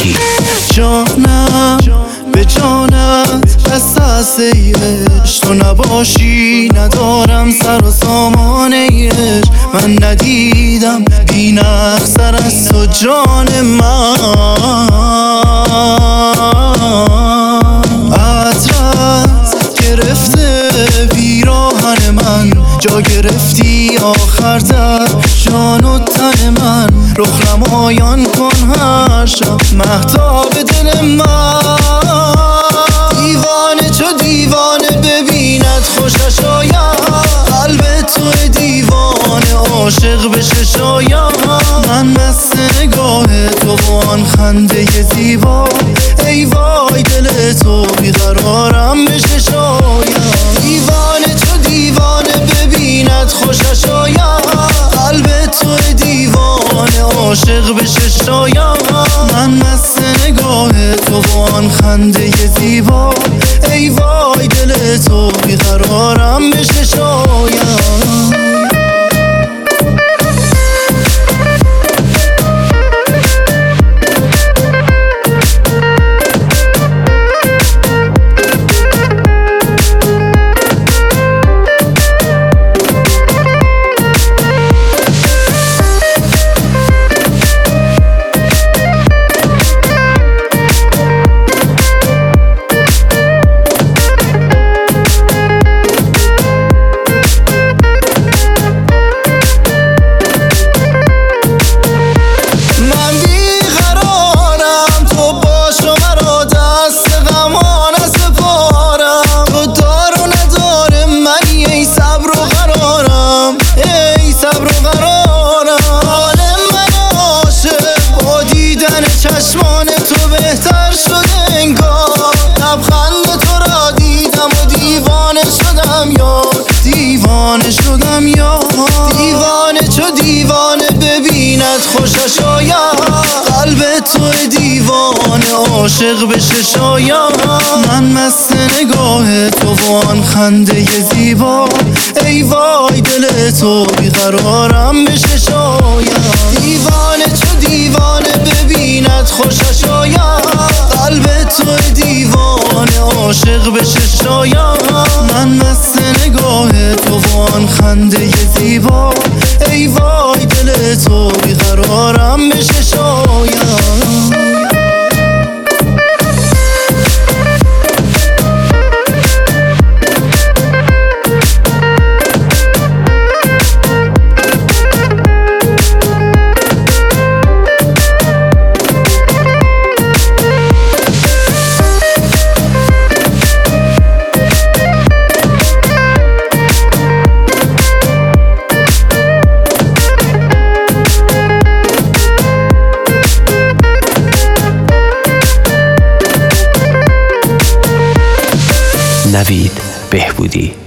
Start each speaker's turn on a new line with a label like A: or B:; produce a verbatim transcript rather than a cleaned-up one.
A: بهبودی.
B: جانم به جانت دست از عشق تو نباشی ندارم سر و سامانه عشق. من ندیدم بی نقصر از تو جان من. عطرت گرفته پیراهن من، جا گرفتی آخر در جان و تن من. رخ نمایان کن هر شب مهتاب دل من. دیوانه چو دیوانه ببیند خوشش آید، قلب تو دیوانه عاشق بشه شاید. من مست نگاه تو و آن خنده زیبا، ای وای دل تو بیقرارم بشه شاید. دیوانه چو دیوانه ببیند خوشش آید، قلب تو دیوانه عاشق بشه شاید. من مست نگاه تو و آن خنده زیبا، ای وای دل تو بیقرارم بشه شاید. چشمان تو بهتر شده انگار، لبخند تو را دیدم و دیوانه شدم یار. دیوانه شدم یار. دیوانه چو دیوانه ببیند خوشش آید، قلب تو دیوانه عاشق بشه شاید. من مست نگاه تو و آن خنده زیبا، ای وای دل تو بیقرارم بشه شاید. دیوانه چو دیوانه ببیند خوشش آید، قلب تو دیوانه عاشق بشه شاید. من مست نگاه تو و آن خنده زیبا، ای وای دل تو بیقرارم بشه شاید.
A: نوید بهبودی.